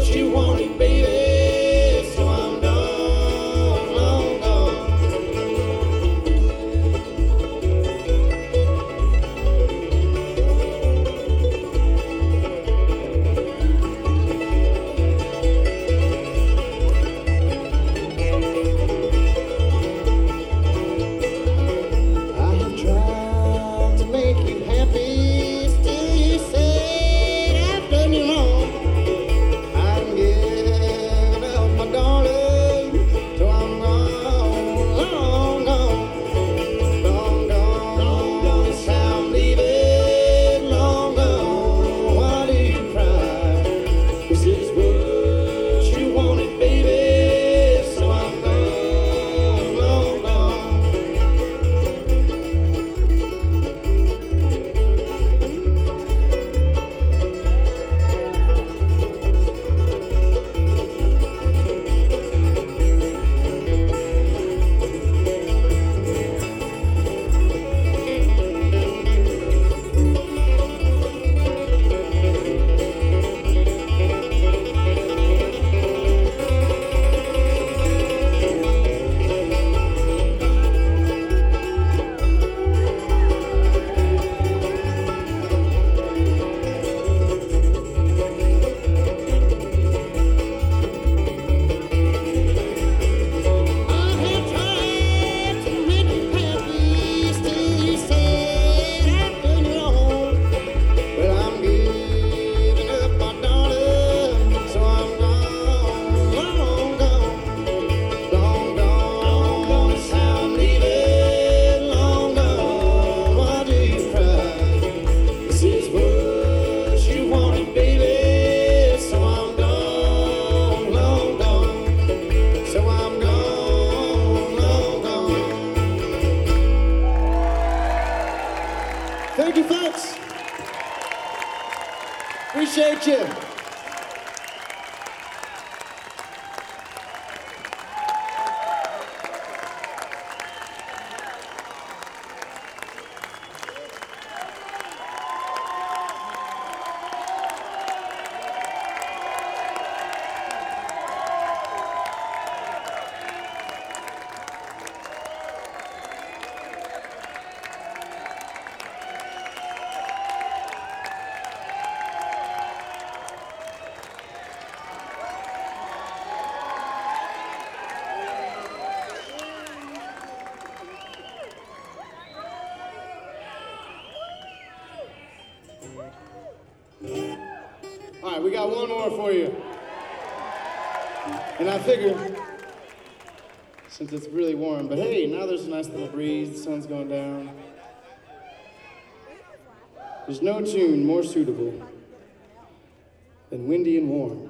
you wanted, baby, so I'm gone, long gone. I have tried to make you happy, still you say I've done you wrong. I'm giving up my darling, so I'm gone, long gone, long gone, long gone. It's time leaving, long gone. Why do you cry? This is what you wanted, baby, so I'm gone, long gone. Thank you, folks. Appreciate you. All right, we got one more for you. And I figured, since it's really warm, but hey, now there's a nice little breeze, the sun's going down. There's no tune more suitable than Windy and Warm.